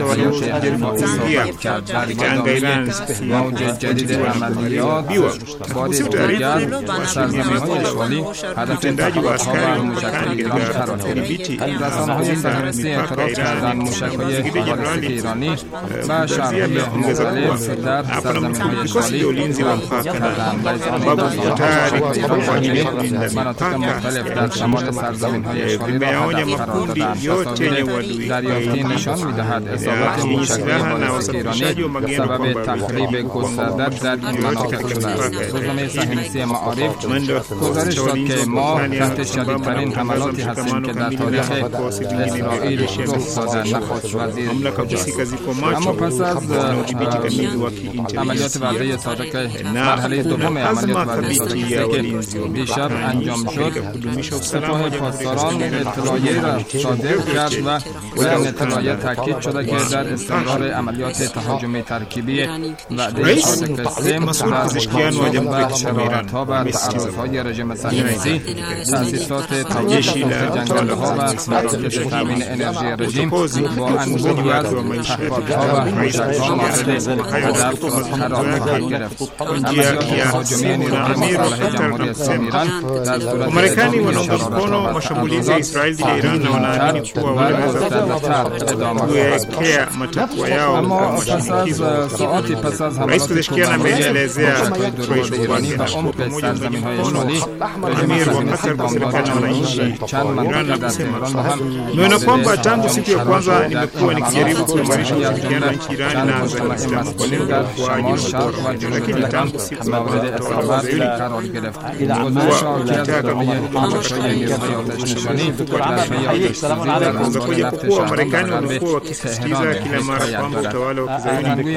وجديد katika Iran موجة جديدة عمليات بعد استرجاع سرزمین‌های اشغالی utendaji wa askari مشکل katika kudhibiti رسانه‌های صهیونیستی اعتراض کردند موشک‌های بالستیک ایرانی و شهرهای مختلف در سرزمین‌های اشغالی وارد کردند. مناطق مختلف در شمال سرزمین‌های اشغالی را هدف قرار دادند. تصاویر دریافتی نشان می‌دهد اصابت موشک‌های بالستیک ایرانی سبب تخریب گسترده در این مناطق شده است. روزنامه صهیونیستی معارف گزارش داد که ما تحت شدیدترین حملاتی هستیم که در تاریخ اسرائیل رخ داده. نخست وزیر اما پس از عملیات وعده صادق مرحله دوم عملیات وعده صادق که دیشب انجام شد، سپاه پاسداران اطلاعیه را صادر کرد و در این اطلاعیه تاکید شده که در استمرار عملیات تهاجمی ترکیبی وعده صادق سم در مقابل و شرارت‌ها و تعرض‌های رژیم صهیونیستی، تأسیسات تولید جنگل‌ها و مراکز تامین انرژی رژیم با انبوهی از پهپادها و موشک‌ها مورد هدف قرار خواهد گرفت. عملیات تهاجمی نیروهای مسلح جمهوری اسلامی ایران در صورت Marekani wanaunga mkono mashambulizi ya Israeli dhidi ya Iran na wanaamini kuwa wanaweza kuwekea matakwa yao kama shinikizo. Rais Pezeshkian ameelezea Amir wa Qatar kwa serikali na wananchi wa Iran na kusema nimeona kwamba tangu siku ya kwanza nimekuwa nikijaribu kuimarisha ushirikiano wa nchi Iran na Waislamu kwa lengo la ukuaji wa utawala, lakini tangu siku za utawala wa Israeli kuja kuwa Marekani wamekuwa wakisisitiza kila mara kwamba utawala wa Kizayuni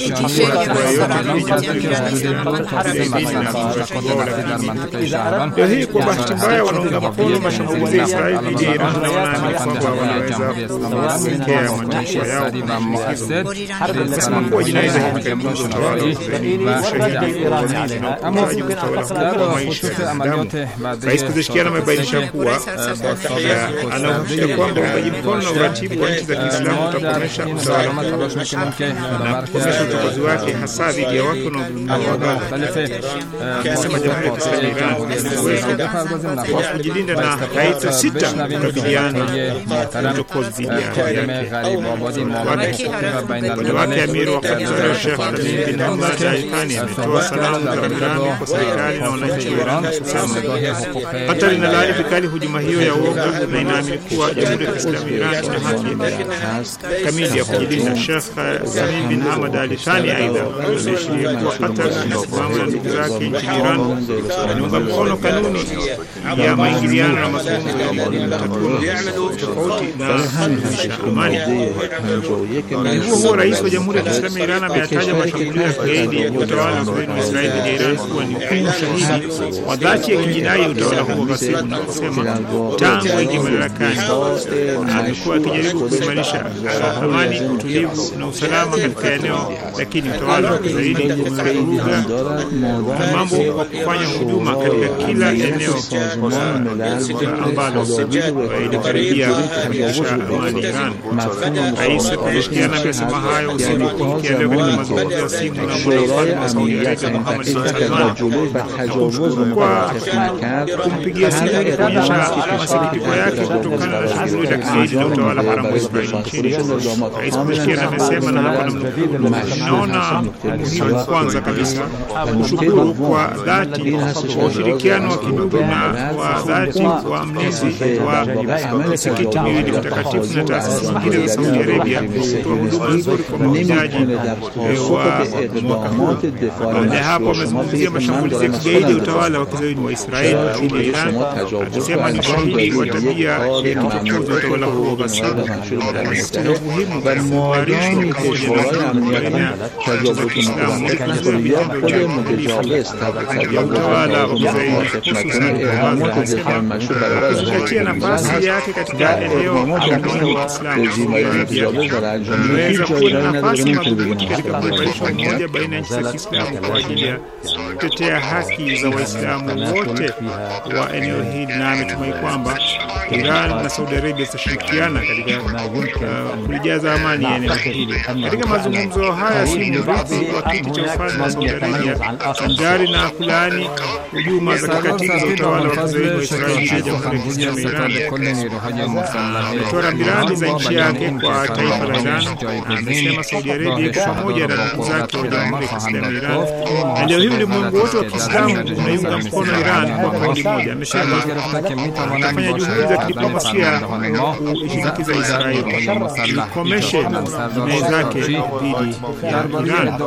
leo hii kwa bahati mbaya wanaunga mkono mashambulizi ya Israeli dhidi ya Iran na wanaamini kwamba wanaweza kuwekea matakwa yao. Nasema kuwa jinai za hivi karibuni za utawala wa Kizayuni Rais Pezeshkian amebainisha kuwa anahakikisha kwamba uungaji mkono na uratibu wa nchi za Kiislamu utakomesha utawala na kukomesha uchokozi wake hasa dhidi ya watu wanaodhulumiwa. Akisema Jamhuri ya Kiislamu ya Iran ina uwezo wa kujilinda na haitasita kukabiliana na uchokozi dhidi ya upande wake. Amir wa Qatar Sheikh Tamim bin Hamad Al Thani ametoa salamu za rambirambi kwa serikali na wananchi wa Iran Qatar inalaani vikali hujuma hiyo ya uongo na inaamini kuwa Jamhuri ya Kiislamu ya Iran ina haki kamili ya kujilinda. Sheikh Tamim bin Hamad Al Thani aidha ameshiria kuwa Qatar inasimama na ndugu zake nchini Iran inaunga mkono kanuni ya maingiliano na mazungumzo ya tofauti na amani. Huo rais wa Jamhuri ya Kiislamu ya Iran ameyataja mashambulizi ya kigaidi ya utawala wa Israeli dhidi ya Iran kuwa ni ushahidi wa dhati ya kijinai ya utawala huo ghasibu, na kusema tangu aingie madarakani amekuwa akijaribu kuimarisha amani, utulivu na usalama katika eneo, lakini utawala wa Kizayuni umevuruga mambo kwa kufanya hujuma katika kila eneo ambalo ilikaribia kuimarisha amani Iran. Rais Pezeshkian amesema hayo usiku kuamkia leo katika mazungumzo ya simu na mwanamfalme wa Saudi Arabia Mohammed bin Salman kwa kumpigia simu ili kuonyesha masikitiko yake kutokana na shughuli za kigaidi za utawala haramu wa Israeli nchini. Rais Pezeshkian amesema, na hapa naona muhimu kwanza kabisa kushukuru kwa dhati kwa ushirikiano wa kidugu na wa dhati wa mlinzi wa misikiti miwili mtakatifu na taasisi zingine za Saudi Arabia kutoa huduma nzuri kwa mahujaji wa mwaka huu. Baada ya hapo amezungumzia mashambulizi ya kigaidi ya utawala wa Kizayuni wa Israeli dhidi ya Iran, akisema ni ushahidi wa tabia ya kichokozi wa utawala huo ghasibu na umuhimu wa kuimarishwa pamoja na nchi za Kiislamu kuzuia vitendo vya uhalifu ya utawala wa Kizayuni, hususan kuzingatia nafasi yake katika eneo la Kiislamu. Inaweza kuwa na nafasi madhubuti katika kuimarisha umoja baina ya nchi za Kiislamu kwa ajili ya kutetea haki za Waislamu wote wa eneo hili, na ametumai kwamba Iran na Saudi Arabia zitashirikiana katika kulijaza amani ya eneo hili. Katika mazungumzo haya, si mrithi wa kiti cha ufalme wa Saudi Arabia sanjari na kulaani hujuma za kikatili za utawala wa kizayuni wa Israeli na Jamhuri ya Kiislamu ya Iran, ametoa rambirambi za nchi yake kwa taifa la Iran na amesema Saudi Arabia pamoja na ndugu zake wa Jamhuri ya Kiislamu ya Iran na leo hii ulimwengu wote wa Kiislamu unaiunga mkono Iran kwa kauli moja. Amesema atafanya juhudi za kidiplomasia kuishinikiza Israeli ikomeshe jinai zake dhidi ya Iran.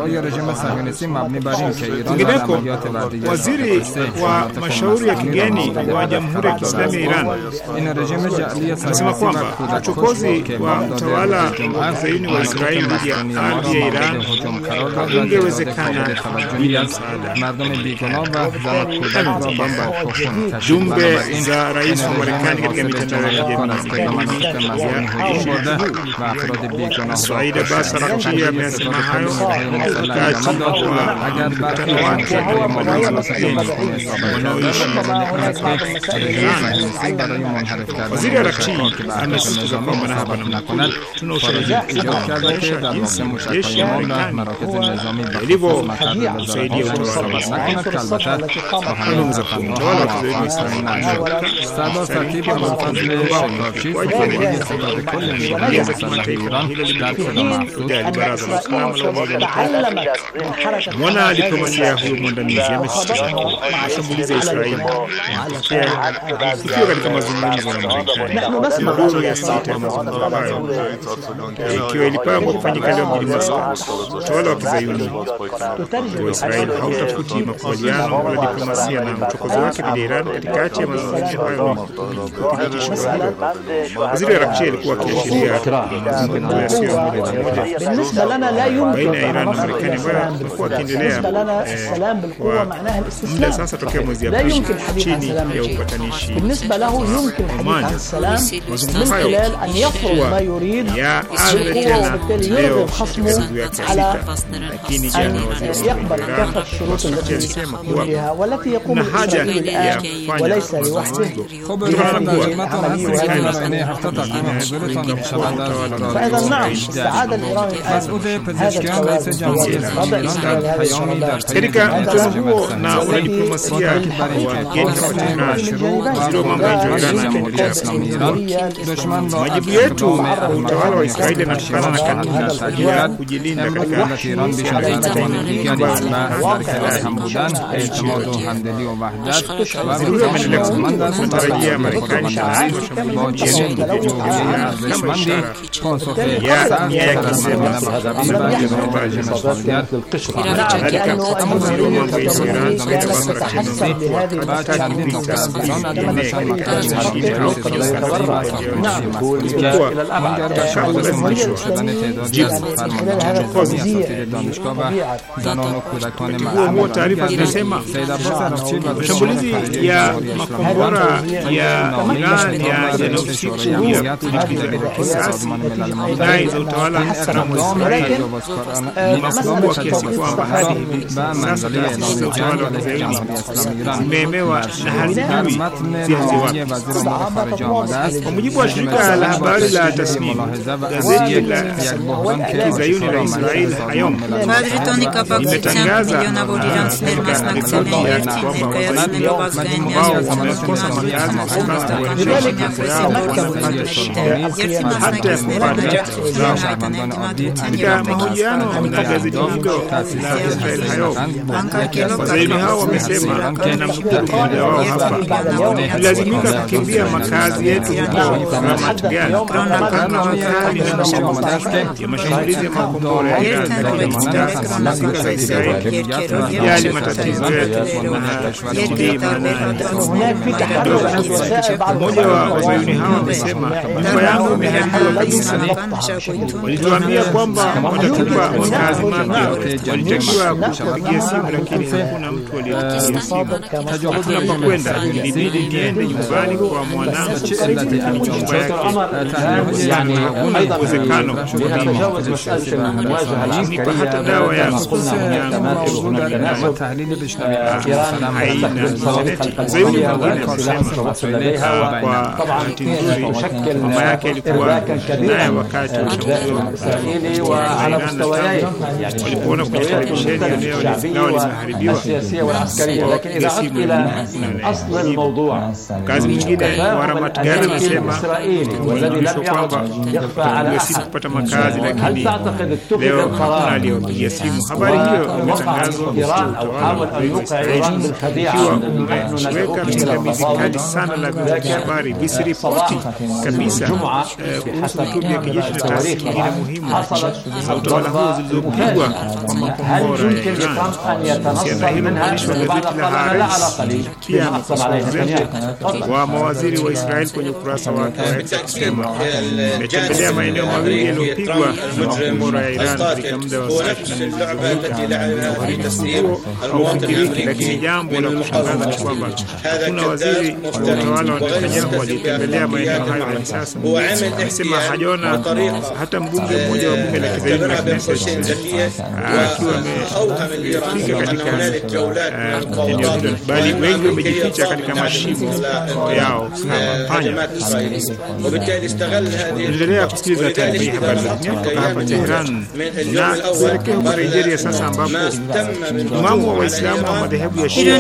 Kwingineko, waziri wa mashauri ya kigeni wa Jamhuri ya Kiislamu ya Iran anasema kwamba uchokozi wa utawala wa kizayuni wa Israeli dhidi ya ardhi ya Iran ungewezekana bila msaada. Jumbe za rais wa Marekani katika mitandao ya kijamii Said Abbas Araghchi amesema hayo wakati wa mkutano wake wa wanaoishi Waziri Araghchi amesisitiza kwamba na hapa namnukuu, tuna ushahidi kuonyesha jinsi jeshi la Marekani ilivyo kusaidia utawala wa Israeli. Anaongeza kuwa utawala wa kizayuni wa Israeli mwana diplomasia huyo mwandamizi amesisitiza kuwa mashambulizi ya Israeli ikiwa katika mazungumzo na Marekani duru ya sita ya mazungumzo hayo ikiwa ilipangwa kufanyika leo mjini Moscow. Utawala wa kizayuni wa Israeli hautafuti makubaliano wala diplomasia na uchokozi wake dhidi ya Iran katikati ya mazungumzo hayo. Waziri Araghchi alikuwa akiashiria mazungumzo yasiyo moja kwa moja baina ya Iran na Marekani ambayo yamekuwa yakiendelea kwa muda sasa tokea mwezi Aprili chini ya upatanishi Oman. Mazungumzo hayo yaanze tena leo katika siku yake ya sita, lakini jana waziri wa Iran alisema kuwa kuna haja ya kufanya mazungumzo katika mkutano huo na wanadiplomasia wa kigeni katika waziri wa mambo ya nje wa Iran ameendelea majibu yetu kwa utawala wa Israeli yanatokana na kanuni ya kujilinda katika kutarajia Marekani taarifa zinasema mashambulizi ya makombora ya Iran yanahusika ya kisasi jinai za utawala haramu wa Israeli makubwa kiasi kwamba hadi hivi sasa taasisi za utawala wa kizayuni zimeemewa na hazijui zianze wapi. Kwa mujibu wa shirika la habari la Tasnim, gazeti la kizayuni la Israel Hayom imetangaza wamekosa makazi hata ya kupata zao. Katika mahojiano na gazeti hilo la Israel Hayom, wazayuni hao wamesema na mkuu mmoja wao hapa, tulazimika kukimbia makazi yetu huko Ramat Gan kutokana na makali na mashambulizi ya makombora ya Iran, lakini sasa Israeli yali matatizo yetu mmoja wa wazayuni hawa wamesema nyumba yangu imeharibiwa kabisa. Walituambia kwamba watatupa makazi mapya, walitakiwa kupigia simu lakini hakuna mtu aliyepigia simu. Tunapokwenda ilibidi niende nyumbani kwa mwanangu nyumba yake, hakuna uwezekano nipa hata dawa ya Zayuni mwingine kusema kwa bahati nzuri mama yake alikuwa naye wakati wa إسرائيلي وعلى مستويين walipoona kwenye televisheni eneo limeharibiwa السياسية والعسكرية. لكن إذا عدت إلى أصل الموضوع kazi nyingine wa Ramat Gan anasema إسرائيلي والذي لم يعد يخفى على أحد. kupata makazi, lakini تعتقد اتخذ leo القرار aliyopigia simu habari hiyo imetangazwa إيران أو حاول أن يوقع إيران بالخديعة نحن weka pingamizi kali sana la vyombo vya habari visiripoti kabisa kuhusu matukio ya kijeshi na taasisi nyingine muhimu za utawala huo zilizopigwa kwa makombora ya Iran. Kuhusiana hilo, mwandishi wa gazeti la Haaretz pia amekosoa wa mawaziri wa Israel kwenye ukurasa wake wa X akisema ametembelea maeneo mawili yaliyopigwa na makombora ya Iran katika muda wa saa 24 au fikiriki, lakini jambo la kushangaza ni kwamba hakuna waziri wa utawala wa Netanyahu aliyetembelea maeneo hayo hadi sasa. Amesema hajaona hata mbunge mmoja wa bunge la kizayuni la Knesset akiwa amefika katika eneo hilo, bali wengi wamejificha katika mashimo yao kama panya. Endelea kusikiliza taarifa hii habari za dunia kutoka hapa Tehran, na kuelekea huko Nigeria sasa, ambapo imamu wa Waislamu wa madhehebu ya Shia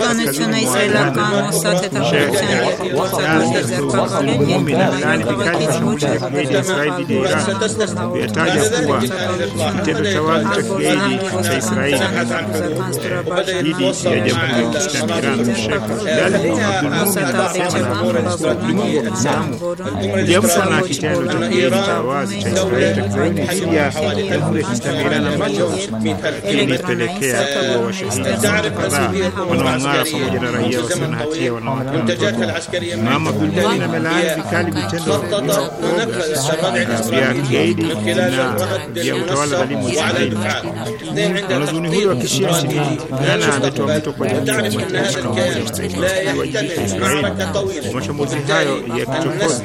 Israeli dhidi ya Iran yataja kuwa kitendo cha wazi cha kigaidi cha Israeli dhidi ya Jamhuri ya Kiislamu ya Iran. Sheikh Abdul Mumin anasema jambo na kitendo cha kigaidi cha wazi cha Israeli dhidi ya Jamhuri ya Kiislamu ya Iran ambacho kilipelekea kuwa washahidi kadhaa wanaong'ara pamoja na raia wasio na hatia wanawake na watoto. Imam Abdul Mumin amelaani vikali vitendo vya kigaidi na vya utawala dhalimu wa Israeli. Mwanazuoni huyo wa Kishia nchini Ghana ametoa wito kwa jamii ya kimataifa na Umoja wa Mataifa kuwajibika Israeli kwa mashambulizi hayo ya kichokozi.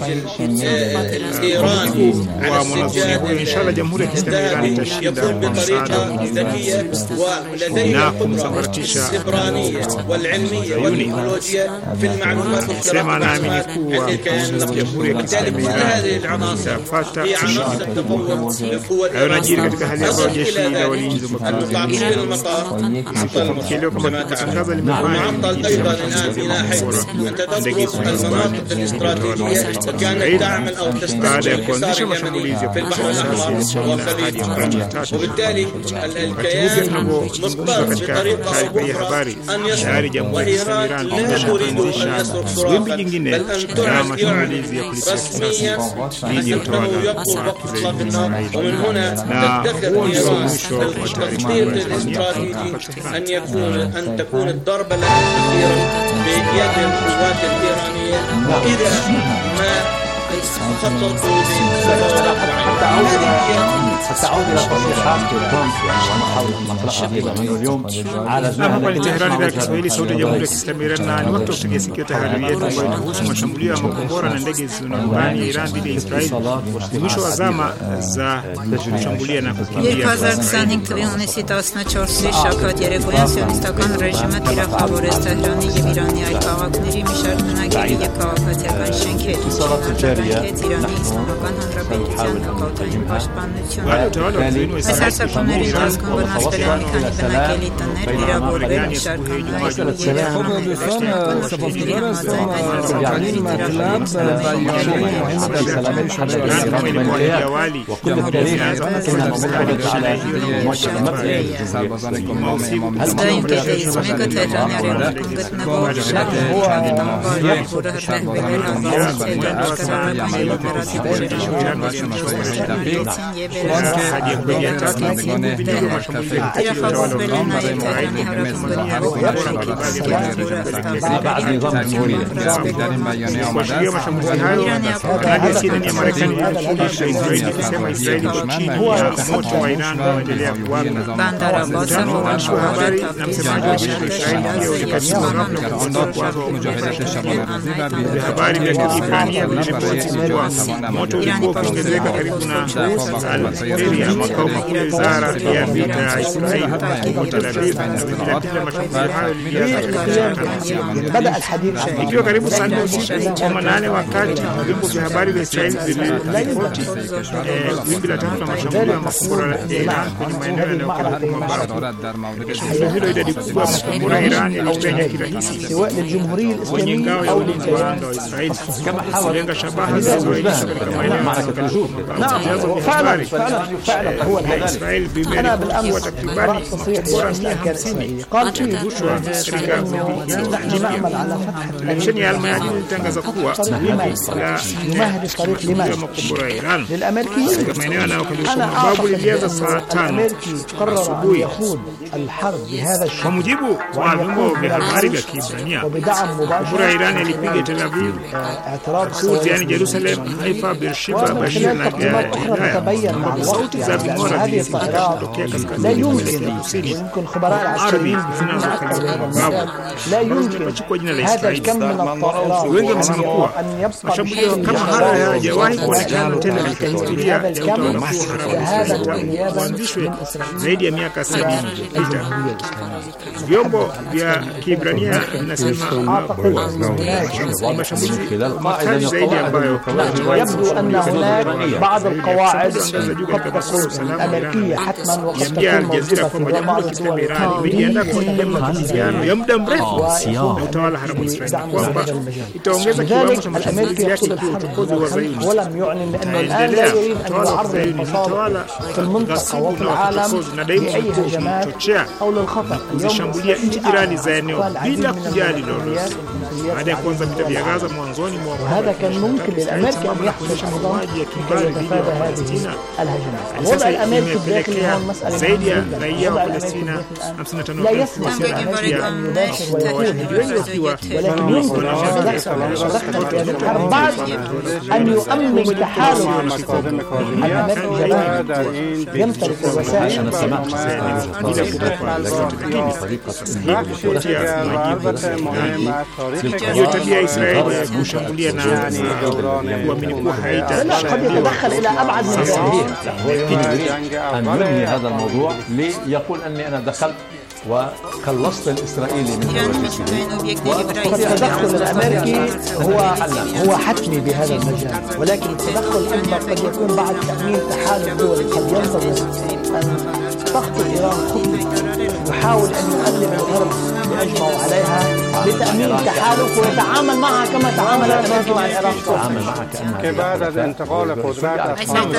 Wa mwanazuoni huyo, inshallah Jamhuri ya Kiislamu ya Iran itashinda kwa msaada wa Mwenyezi Mungu na kumsambaratisha Zayuni. Sema anaamini kuwa Jamhuri ya Kiislamu ya Iran itapata ushindi. Hayo yanajiri katika hali ambayo jeshi la walinzi wa mapinduzi ya Kiislamu kama tulipotangaza limefanya ndege baada ya kuanzisha mashambulizi ya kupitia hadi ya tatu. Wakati tunapozungumza katika taarifa hii ya habari, tayari Jamhuri ya Kiislamu ya Iran imeshaanzisha wimbi jingine la mashambulizi ya kulipiza kisasi dhidi ya utawala wa kizayuni Israeli. Na huo ndio mwisho wa taarifa ya أن تكون الضربة الأخيرة بيد القوات الإيرانية إذا ما خططوا ستعود إلى تصريحات ترامب ومحاولة مقلعة اليوم على hapa ni Tehran, idhaa ya Kiswahili, sauti ya Jamhuri ya Kiislamu ya Iran, na ni wakati wa kutegea sikio tahariri yetu ambayo inahusu mashambulio ya makombora na ndege zisizo na rubani ya Iran dhidi ya Israeli. Ni mwisho wa zama za kushambulia na kukimbia. 2025 թվականի հունիսի 14-ի շաբաթ երեկոյան սիոնիստական ռեժիմը թիրախավորեց Թեհրանի եւ Իրանի այլ քաղաքների մի շարք բնակելի եւ քաղաքացիական շենքեր։ Իրանի Իսլամական Հանրապետության հակաօդային պաշտպանությունը։ Այս հարձակումների ընթացքում վնասվել են մի քանի բնակելի տներ, վիրավորվել մի շարք Ազգային կետերից մեկը Թեհրանի արևմուտքում գտնվող շարժանավարը, որը հրահրվել անվանվել աշխարհային moto ulikuwa ukiongezeka karibu na Israeli ya makao makuu ya wizara ya vita ya Israeli huko Tel Aviv, na vilevile mashambulizi hayo yalianza ikiwa karibu saa 4 usiku wa manane, wakati vyombo vya habari vya Israeli viliripoti wimbi la tatu la mashambulio ya makombora ya Iran kwenye maeneo yanayokaribu mwa bara. Shambulio hilo, idadi kubwa ya makombora ya Iran yalipenya kirahisi kwenye ngao ya ulinzi wa anga wa Israeli, kulenga shabaha zilizoainishwa katika maeneo yanayokaribu. Vyanzo vya habari vya Israeli vimeripoti takribani makombora 150 yalirushwa katika wimbi hilo jipya. Televisheni ya Al-Mayadin ilitangaza kuwa wimbi la makombora ya Iran katika maeneo yanayokaliwa kwa mabavu lilianza saa 5 asubuhi. Kwa mujibu wa vyombo vya habari vya Kiebrania, makombora ya Iran yalipiga Tel Aviv, Quds yani Jerusalem, Haifa, Beersheba, Bashir na Galilaya, ambapo sauti za ving'ora zilisikika kutokea kaskazini kuelekea kusini. Ardhi zinazokaliwa kwa mabavu zimepachikwa jina la Israeli. Wengi wamesema kuwa mashambulio kama haya hayajawahi kuonekana tena katika historia ya utawala huo haramu tangu kuanzishwe zaidi ya miaka 70 iliyopita. Vyombo vya Kiebrania vinasema kuwa ni mashambulizi makali zaidi ambayo يبدو أن هناك بعض القواعد قد تكون أمريكية حتما وقد تكون موجودة في بعض الدول ya muda mrefu na utawala haramu Israeli kwamba itaongeza kiwango cha mashambulizi yake kiuchokozi wa Zayuni. ولم يعلن أنه الآن لا يريد أن يعرض الفصائل في المنطقة وفي العالم لأي هجمات أو للخطر. kuzishambulia nchi jirani za eneo bila kujali lolote. Baada ya kuanza vita vya Gaza mwanzoni mwa وهذا كان ممكن للأمريكي أن يحدث أيضا لكي يتفادى هذه الهجمات. الوضع الأمريكي الداخلي هو مسألة zaidi ya raia wa Palestina 55 لا يسمح للأمريكي أن يباشر ويكون، ولكن يمكن أن يتدخل في هذه الحرب بعد أن يؤمن تحالف الأمريكي جماعي يمتلك الوسائل. hiyo tabia ya Israeli ya kushambulia na kuamini kuwa قد يتدخل إلى أبعد من ذلك. أن ينهي هذا الموضوع ليقول أني أنا دخلت وخلصت الإسرائيلي من التدخل الأمريكي هو حتمي بهذا المجال، ولكن التدخل أيضا قد يكون بعد تأمين تحالف دول. قد ينتظر أن تخطو إيران خطوة يحاول أن يقلب الغرب ليجمعوا عليها لتأمين تحالف ويتعامل معها كما تعامل الأمريكي مع العراق. يتعامل معها كأنها بعد انتقال قدرات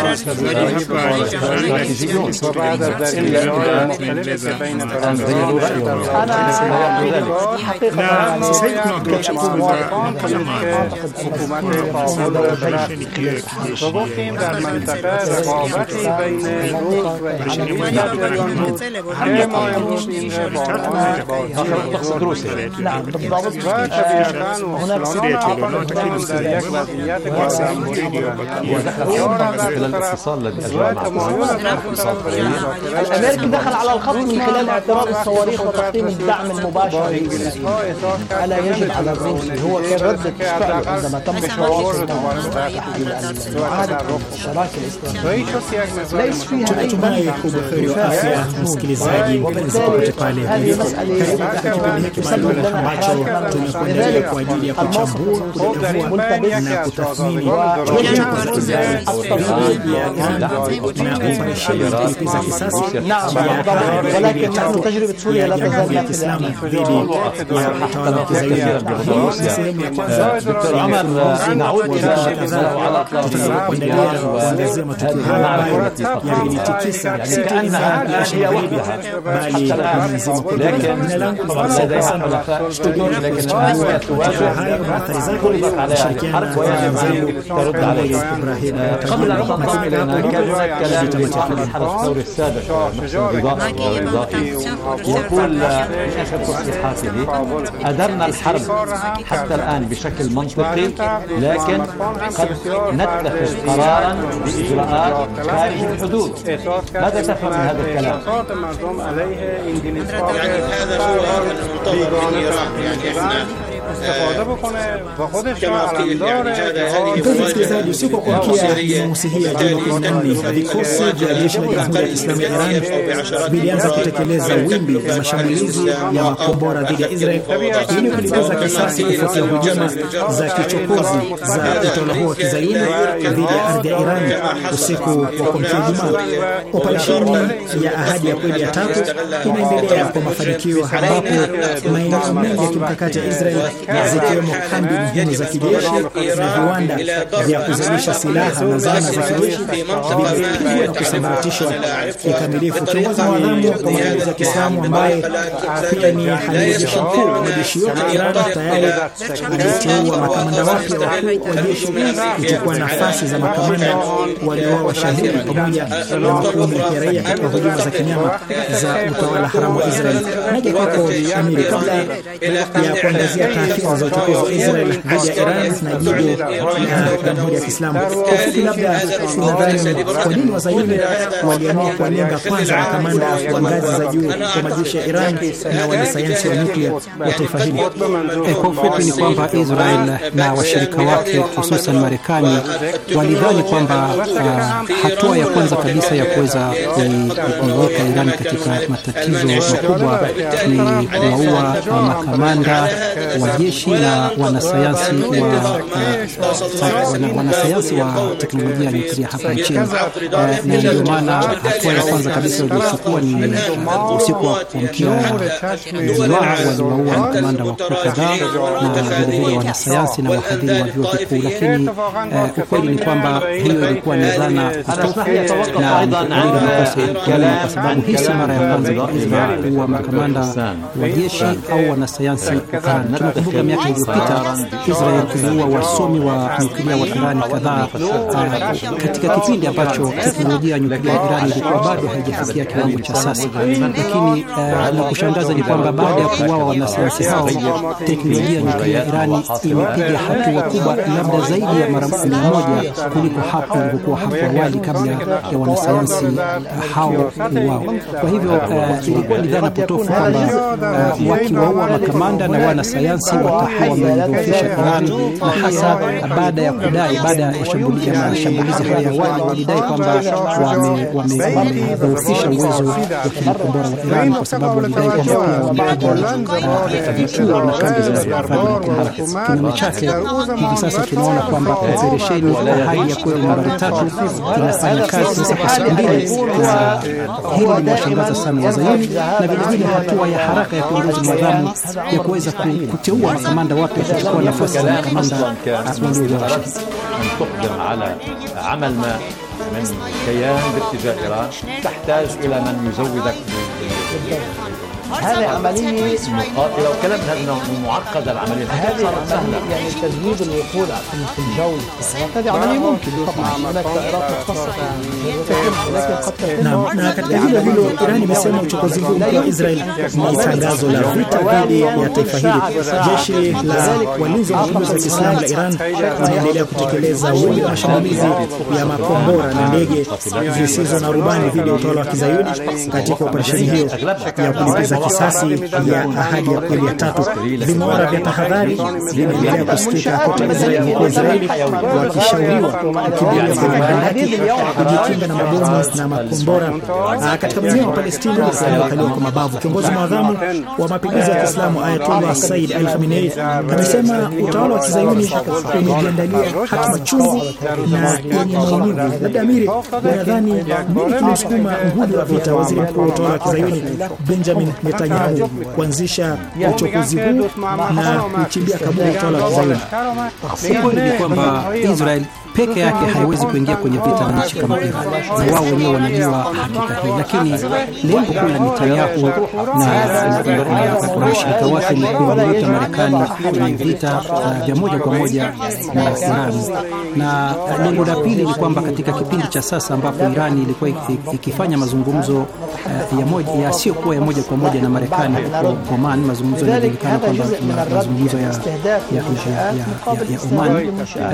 وبعد الدائرة المختلفة بين أنا حقيقة تضخم در منطقه رقابتی بین روس و ایران كما يمكن إنهاء نعم بالضبط. هناك الأمريكي دخل على الخط من خلال اعتراض الصواريخ وتقديم الدعم المباشر. ألا يجب على الروس هو كان ردة فعله عندما تم التواصل مع معاهدة الشراكة الإسلامية ليس فيها أي دفاع، وبالتالي هذه مسألة تسبب لنا حالة لذلك الموقف ملتبس na kutathmini za kisasi. ولكن نحن تجربة سوريا لا تزال Kiislamu dhidi ya utawala wa kizayuni. Sehemu ya kwanza نعود إلى kuendelea kuangazia matukio haya yaliyotikisa كأنها هي وحدها bali nzima kwa jina langu haya na athari zake shirikiana na wenzangu ترد عليه قبل أن نطلع كان هناك كلام لصاحب الحرس الثوري السابق يقول في آخر تصريحاته أدرنا الحرب حتى الآن بشكل منطقي، لكن قد نتخذ قرارا بإجراءات خارج الحدود. ماذا تفهم من هذا الكلام؟ يعني هذا هو المنتظر من إيران. يعني احنا Mpenzi msikilizaji, usiku wa kuamkia Jumamosi hii ya Juni 14, vikosi vya jeshi la Jamhuri ya Kiislamu ya Iran vilianza kutekeleza wimbi la mashambulizi ya makombora dhidi ya Israel ili kulipiza kisasi kufuatia hujuma za kichokozi za utawala huo wa Kizayuni dhidi ya ardhi ya Iran usiku wa kuamkia Ijumaa. Operesheni ya Ahadi ya Kweli ya 3 inaendelea kwa mafanikio, ambapo maeneo mengi ya kimkakati ya Israel zikiwemo kambi muhimu za kijeshi na viwanda vya kuzalisha silaha na zana za kijeshi vimepigwa na kusambaratishwa kikamilifu. Kiongozi mwadhamu wa mapinduzi ya Kiislamu ambaye pia ni amiri jeshi mkuu wa majeshi yote ya Iran tayari ameteua makamanda wapya wakuu wa jeshi kuchukua nafasi za makamanda waliouawa shahidi pamoja na makumi ya raia katika hujuma za kinyama za utawala haramu wa Israel. Naje kwako Amiri, kabla ya kuangazia taarifa za uchokozi wa Israel dhidi ya Iran na jibu la Jamhuri ya Kiislamu, kwa ufupi, labda unadhani kwa nini Wazayuni waliamua kuwalenga kwanza makamanda wa ngazi za juu wa majeshi ya Iran na wanasayansi wa nyuklia wa taifa hili? Kwa ufupi ni kwamba Israel na washirika wake hususan Marekani walidhani kwamba hatua ya kwanza kabisa ya kuweza kuiweka Iran katika matatizo makubwa ni kuwaua makamanda wa jeshi na wanasayansi wa teknolojia ya nyuklia hapa nchini. Na ndio maana hatua ya kwanza kabisa iliyochukua ni usiku wa kuamkia Ijumaa waliwaua makamanda wakuu kadhaa na vilevile wanasayansi na wahadhiri wa vyuo vikuu. Lakini ukweli ni kwamba hiyo ilikuwa ni dhana potofu na makosa kwa sababu hii si mara ya kwanza kuua makamanda wa jeshi au wanasayansi. Tunakumbuka miaka iliyopita Israel iliua wasomi wa nyuklia wa Iran kadhaa katika kipindi ambacho teknolojia ya nyuklia ya Iran ilikuwa bado haijafikia kiwango cha sasa. Lakini la kushangaza ni kwamba baada ya kuuawa wanasayansi hao, teknolojia ya nyuklia ya Iran imepiga hatua kubwa, labda zaidi ya mara 100 kuliko hapo ilikuwa hapo awali kabla ya wanasayansi hao kuuawa. Kwa hivyo ilikuwa ni dhana potofu kwamba wakiwaua makamanda na wanasayansi watakuwa wameidhoofisha Iran, na hasa baada ya mashambulizi haya ya awali walidai kwamba wamedhoofisha uwezo wa kimakombora wa Iran, kwa sababu walidai kwamba pia wamepiga vituo na kambi zinazohifadhi makombora. Kinyume chake, hivi sasa tunaona kwamba operesheni Ahadi ya Kweli nambari 3 inafanya kazi sasa kwa siku mbili, na hili linawashangaza sana Wazayuni, na vilevile hatua ya haraka ya kiongozi mwadhamu ya kuweza kuteua makamanda wapya kuchukua nafasi za makamanda waliouawa shahidi. تقدم على عمل ما من كيان باتجاه إيران تحتاج إلى من يزودك هذه عملية مقاتلة وكلام هذا معقد. العملية هذه سهلة، يعني تزويد الوقود في الجو هذه عملية ممكن طبعا، هناك طائرات مختصة لكن قد تكون na katika hilo Iran imesema uchokozi huu wa Israel ni tangazo la vita dhidi ya taifa hili. Jeshi la walinzi wa mapinduzi ya Kiislamu la Iran linaendelea kutekeleza wimbi la mashambulizi ya makombora na ndege zisizo na rubani dhidi ya utawala wa Kizayuni katika operesheni hiyo ya kulipiza kisasi ya Ahadi ya Kweli ya 3. Ving'ora vya tahadhari vinaendelea kusikika kote Israeli, huko Israeli wakishauriwa kukimbilia kwenye mahandaki kujikinga na mabomu na makombora katika maeneo ya Palestina yanayokaliwa kwa mabavu. Kiongozi mwadhamu wa mapinduzi ya Kiislamu Ayatollah Said al-Khamenei amesema utawala wa Kizayuni umejiandalia hatima chungu na yenye maumivu. Labda Amiri, unadhani nini kimsukuma nguli wa vita waziri mkuu wa utawala wa Kizayuni Benjamin Netanyahu kuanzisha uchokozi huu na kuchimbia kaburi utawala wa Kizayuni? Ukweli ni kwamba Israel peke yake haiwezi kuingia kwenye vita na nchi kama Iran, na wao wenyewe wanajua hakika hii. Lakini lengo kuu la Netanyahu na washirika wake ni kuileta Marekani kwenye vita vya moja kwa moja na Iran. Na lengo la pili ni kwamba katika kipindi cha sasa ambapo Iran ilikuwa ikifanya mazungumzo yasiyokuwa ya moja kwa moja pamoja na Marekani kwa Oman. Mazungumzo yanajulikana kwamba mazungumzo ya Oman.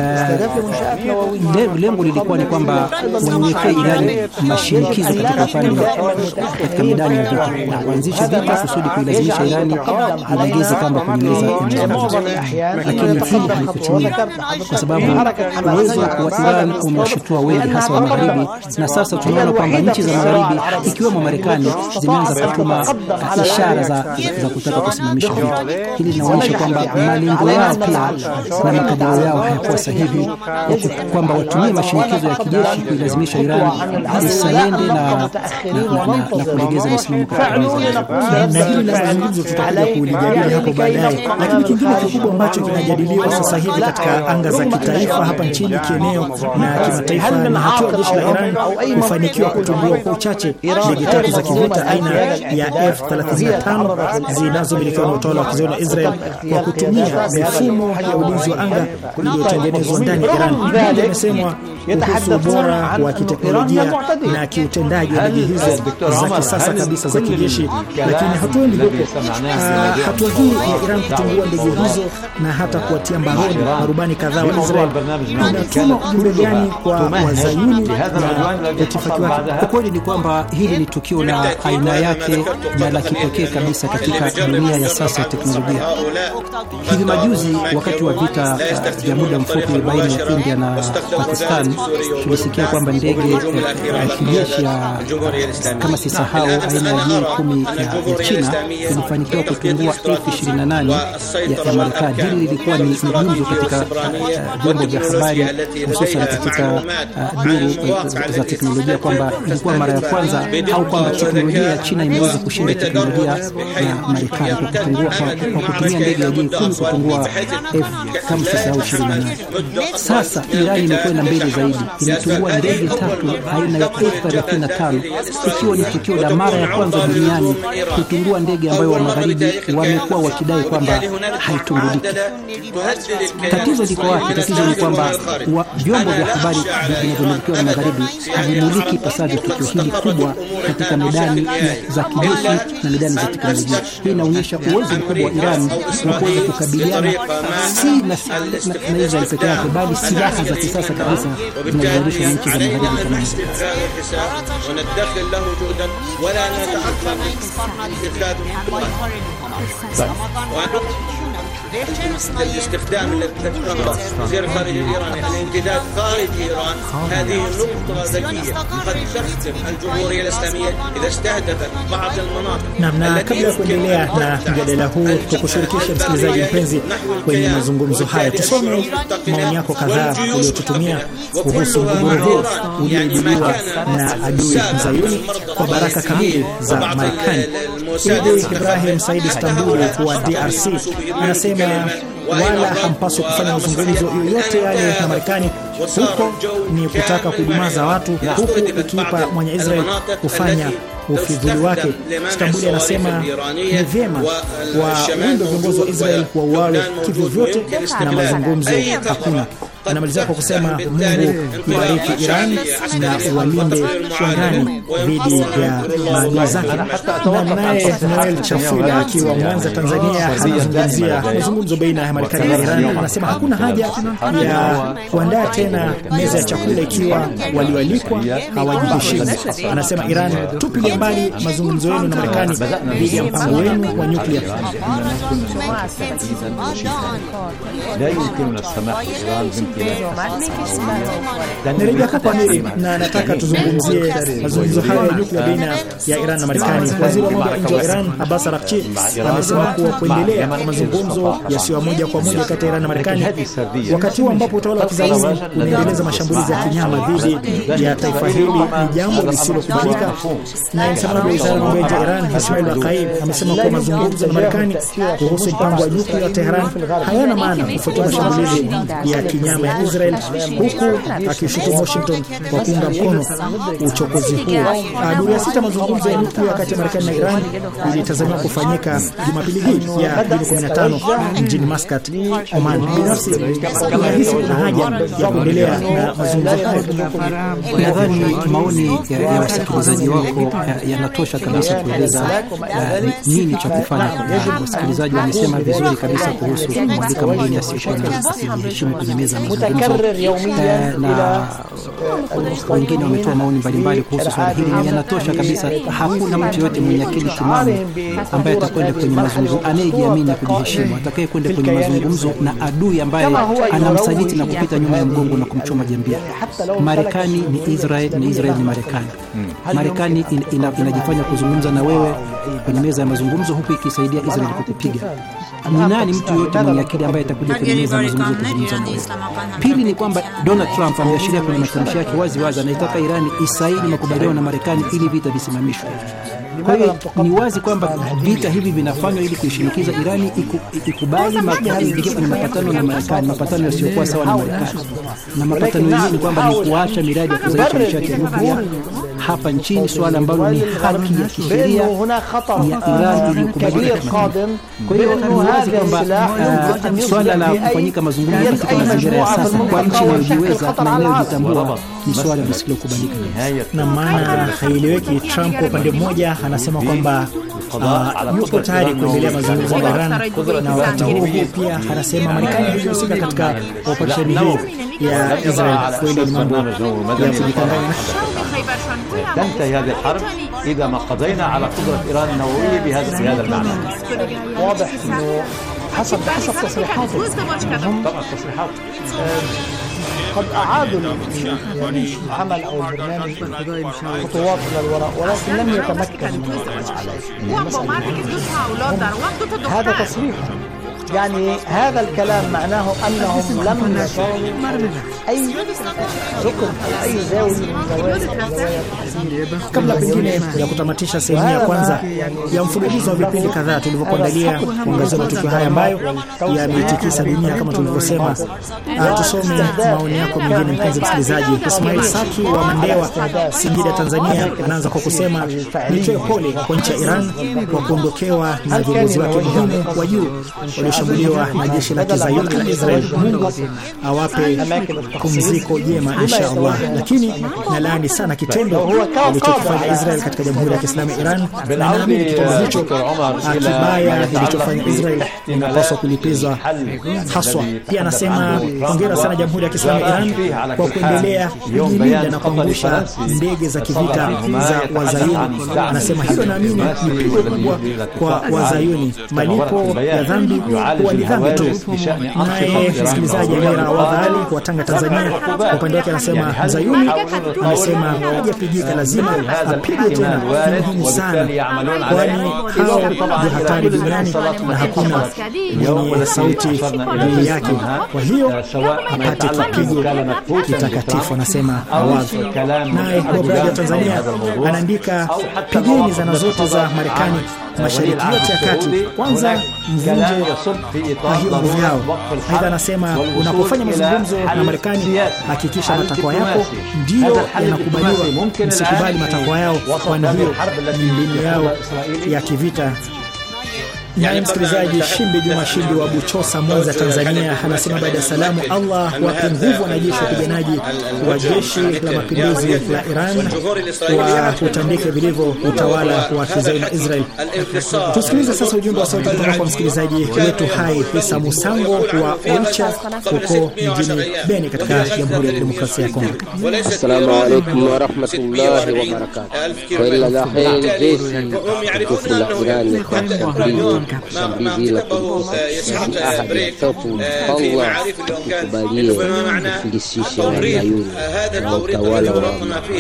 Lengo lilikuwa ni kwamba waiwekee Irani mashinikizo katika medani ya vita na kuanzisha vita kusudi kuilazimisha Irani ilegeze kamba kuendeleza mazungumzo, lakini hili halikutimia kwa sababu uwezo wa Iran umewashutua wengi, hasa wa magharibi, na sasa tunaona kwamba nchi za magharibi ikiwemo Marekani zimeanza kutuma ishara za kutaka kusimamisha vita. Hili linaonyesha kwamba malengo yao pia na makadirio yao hayakuwa sahihi, kwamba watumie mashinikizo ya kijeshi kuilazimisha Iran isalende na kulegeza misimamo katika na hili la mazungumzo tutakuja kulijadili hapo baadaye. Lakini kingine kikubwa ambacho kinajadiliwa sasa hivi katika anga za kitaifa hapa nchini, kieneo na kimataifa ni hatua ya jeshi la Iran kufanikiwa kutungua kwa uchache ndege tatu za kivita aina ya F-35 zinazomilikiwa na utawala wa kizayuni wa Israel kwa kutumia mifumo ya ulinzi wa anga iliyotengenezwa ndani ya Iran. Hili limesemwa kuhusu ubora wa kiteknolojia na kiutendaji wa ndege hizo za kisasa kabisa za kijeshi. Lakini hatuendi huko. Hatua hii ya Iran kutungua ndege hizo na hata kuwatia mbaroni marubani kadhaa wa Israel inatuma ujumbe gani kwa wazayuni na itifaki wake? Kwa kweli ni kwamba hili ni tukio la aina yake na la kipekee kabisa katika dunia ya sasa ya teknolojia. Hivi majuzi wakati wa vita vya muda mfupi baina ya India na Pakistan, tulisikia kwamba ndege ya kijeshi kama sisahau aina ya J-10 ya China ilifanikiwa kutungua F-28 ya Marekani. Hili lilikuwa ni gumzo katika vyombo vya habari, hususan katika duru za teknolojia, kwamba ilikuwa mara ya kwanza au kwamba teknolojia ya China imeweza kushinda teknolojia ya Marekani kwa kutumia ndege ya J-10 kutungua F-28. Sasa Iran imekwenda mbele zaidi, imetungua ndege tatu aina ya F-35, ikiwa ni tukio la mara ya kwanza duniani kutungua ndege ambayo wa magharibi wamekuwa wakidai kwamba haitunguliki. Tatizo liko wapi? Tatizo ni kwamba vyombo vya habari vinavyomilikiwa na magharibi havimiliki pasavyo tukio hili kubwa katika medani za kijeshi na medani za teknolojia. Hii inaonyesha uwezo mkubwa wa Iran wa kuweza kukabiliana si na Israel peke yake, bali silaha za kisasa kabisa zinazorishwa na nchi za magharibi kama hizi. الاستخدام التكنولوجيا وزير الخارجية الإيراني الامتداد خارج إيران، هذه نقطة ذكية قد تخدم الجمهورية الإسلامية إذا استهدفت بعض المناطق. Na kabla ya kuendelea na mjadala huu, tukushirikisha msikilizaji mpenzi kwenye mazungumzo haya, tusome maoni yako kadhaa uliotutumia kuhusu mgogoro huu ulioibuliwa na adui mzayuni kwa baraka kamili za Marekani. Idi Ibrahim Said Istanbul wa DRC anasema wala hampaswi kufanya mazungumzo yoyote yale na Marekani. Huko ni kutaka kudumaza watu, huku ikiipa mwenye Israel kufanya ufidhuli wake. Istanbul anasema ni vyema waunde viongozi wa Israel wauawe kivyovyote na mazungumzo hakuna. Anamalizia kwa kusema Mungu ibariki Iran na walinde Irani dhidi ya maadui zake. Na naye Noel Chafula akiwa Mwanza, Tanzania, anazungumzia mazungumzo baina ya Marekani na Iran. Anasema hakuna haja ya kuandaa tena meza ya chakula ikiwa walioalikwa hawajiheshimu. Anasema Iran, tupilie mbali mazungumzo yenu na Marekani dhidi ya mpango wenu wa nyuklia. لا يمكننا السماح لإيران Narejea hapa Amiri na nataka tuzungumzie mazungumzo haya ya nyuklia baina ya Iran na Marekani. Waziri wa mambo ya nje wa Iran Abbas Araghchi amesema kuwa kuendelea kwa mazungumzo yasiyo moja kwa moja kati ya Iran na Marekani wakati huu ambapo utawala wa kizayuni unaendeleza mashambulizi ya kinyama dhidi ya taifa hili ni jambo lisilokubalika. Na msemaji wa Wizara ya mambo ya nje ya Iran Ismail Baqai amesema kuwa mazungumzo na Marekani kuhusu mpango wa nyuklia wa Tehran hayana maana kufuatia mashambulizi ya kinyama ya Israel, huku akishutumu Washington kwa kuunga mkono uchokozi huo. Duru ya sita mazungumzo ya nyuklia kati ya Marekani na Iran ilitazamiwa kufanyika Jumapili hii ya Juni 15 mjini Muscat, Oman. Binafsi ninahisi kuna haja ya kuendelea na mazungumzo hayo. Nadhani maoni ya wasikilizaji wako yanatosha kabisa kueleza nini cha kufanya. Wasikilizaji wamesema vizuri kabisa kuhusu kumwalika mgeni asiyeheshimu kwenye meza ya mazungumzo, na wengine wametoa maoni mbalimbali kuhusu swala hili. Yanatosha kabisa. Hakuna mtu yote mwenye akili timamu ambaye atakwenda kwenye mazungumzo, anayejiamini kujiheshimu, atakaye kwenda kwenye mazungumzo na adui ambaye anamsaliti na kupita nyuma ya mgongo na kumchoma jambia. Marekani ni Israel na Israel ni Marekani. Marekani inajifanya kuzungumza na wewe kwenye meza ya mazungumzo huku ikisaidia Israel kukupiga. Ni nani mtu yote mwenye akili ambaye atakuja kwenye meza ya mazungumzo kuzungumza na wewe? Pili ni kwamba Donald Trump ameashiria kwenye matamshi yake wazi wazi anaitaka Iran isaini makubaliano na Marekani ili vita visimamishwe. Kwa hiyo ni wazi kwamba vita hivi vinafanywa ili kuishinikiza Irani ikubali kuingia kwenye mapatano na Marekani, mapatano yasiyokuwa sawa na Marekani. Na mapatano yenyewe ni kwamba ni kuacha miradi ya kuzalisha nishati ya nyuklia hapa nchini, swala ambalo ni haki ya kisheria ya Iran iliyokubalika. Kwa hiyo ni wazi kwamba swala la kufanyika mazungumzo katika mazingira ya sasa kwa nchi inayojiweza na inayojitambua ni swala lisilokubalika. Na maana haieleweki. Trump kwa upande mmoja anasema kwamba yuko tayari kuendelea mazungumzo na Iran, na wakati huo pia anasema Marekani haijahusika katika operesheni hii ya Israel. Kweli ni mambo ya kujikanganya. تنتهي هذه الحرب إذا ما قضينا على قدرة إيران النووية بهذا المعنى. واضح إنه حسب تصريحات طبعا تصريحات قد أعادوا يعني العمل أو البرنامج خطوات إلى الوراء، ولكن لم يتمكن. هذا تصريح، يعني هذا الكلام معناه أنهم لم يصلوا أي ركن أي زاوية من زوايا. Kabla pengine ya kutamatisha sehemu ya kwanza ya mfululizo wa vipindi kadhaa tulivyokuandalia kuangazia matukio haya ambayo yameitikisa dunia kama tulivyosema, tusome maoni yako mengine, mpenzi msikilizaji. Ismail Saki wa Mandewa, Singida, Tanzania, anaanza kwa kusema nitoe pole kwa nchi ya Iran kwa kuondokewa na viongozi wake muhimu wa juu walioshambuliwa na jeshi la Kizayuni la Israel. Mungu awape pumziko jema insha Allah, lakini nalaani sana kitendo kilichofanya Israel katika Jamhuri ya Kiislamu ya Iran, na naamini kitendo hicho kibaya kilichofanya Israel inapaswa kulipizwa haswa. Pia anasema hongera sana Jamhuri ya Kiislamu ya Iran kwa kuendelea kujilinda na kuangusha ndege za kivita za Wazayuni. Anasema hilo naamini ni pigo kubwa kwa Wazayuni, malipo ya dhambi huwa ni dhambi tu. Naye msikilizaji Amira Wadhali wa Tanga, Tanzania, kwa upande wake anasema Zayuni amesema hajapigika, lazima apige tena, ni muhimu sana, kwani hao ndio hatari duniani na hakuna mwenye sauti juu yake, kwa hiyo apate kipigo kitakatifu, anasema Awadhi. Naye kwa upande wa Tanzania anaandika pigeni zana zote za Marekani Mashariki yote ya Kati, kwanza mvunje kwa hiyo nguvu yao. Aidha anasema unapofanya mazungumzo na Marekani hakikisha matakwa yako ndio yanakubaliwa, msikubali matakwa yao, kwani hiyo ni mbinu yao ya kivita. Naye msikilizaji Shimbi Juma Shimbi wa Buchosa, Mwanza, Tanzania, anasema baada ya salamu, Allah wape nguvu wanajeshi wapiganaji wa jeshi la mapinduzi la Iran wa kutandika vilivyo utawala wa Kizayuni na Israel. Tusikilize sasa ujumbe wa sauti kutoka kwa msikilizaji wetu hai Isa Musango wa Oicha huko mjini Beni katika Jamhuri ya Demokrasia ya Kongo. Assalamu alaykum wa rahmatullahi wa barakatuh. Kwa ila la khayr jeshi kufula Iran kwa shambulizi la kuhusisha ahadi Allah kukubalie kufilisisha Wazayuni na utawala wa